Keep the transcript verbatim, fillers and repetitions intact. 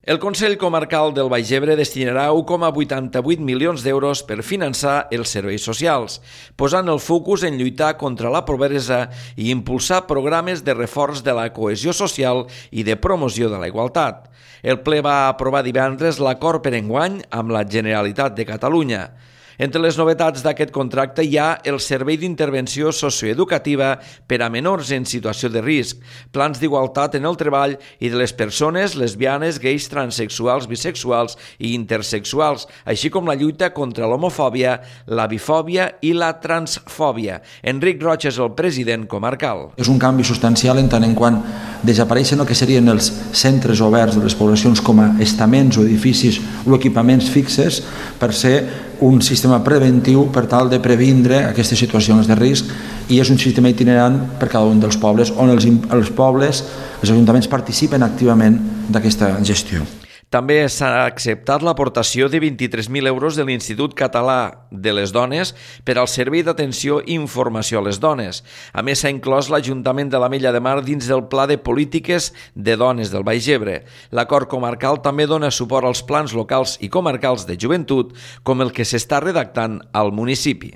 El Consell Comarcal del Baix Ebre destinarà u coma vuitanta-vuit milions d'euros per finançar els serveis socials, posant el focus en lluitar contra la pobresa i impulsar programes de reforç de la cohesió social i de promoció de la igualtat. El ple va aprovar divendres l'acord per enguany amb la Generalitat de Catalunya. Entre les novetats d'aquest contracte hi ha el Servei d'Intervenció Socioeducativa per a menors en situació de risc, plans d'igualtat en el treball i de les persones lesbianes, gais, transexuals, bisexuals i intersexuals, així com la lluita contra l'homofòbia, la bifòbia i la transfòbia. Enric Roig és el president comarcal. És un canvi substancial en tant en quant desapareixen el que serien els centres oberts de les poblacions com a estaments o edificis o equipaments fixes per ser un sistema preventiu per tal de previndre aquestes situacions de risc, i és un sistema itinerant per cada un dels pobles on els, els pobles, els ajuntaments participen activament d'aquesta gestió. També s'ha acceptat l'aportació de vint-i-tres mil euros de l'Institut Català de les Dones per al Servei d'Atenció i Informació a les Dones. A més, s'ha inclòs l'Ajuntament de l'Ametlla de Mar dins del Pla de Polítiques de Dones del Baix Ebre. L'acord comarcal també dona suport als plans locals i comarcals de joventut, com el que s'està redactant al municipi.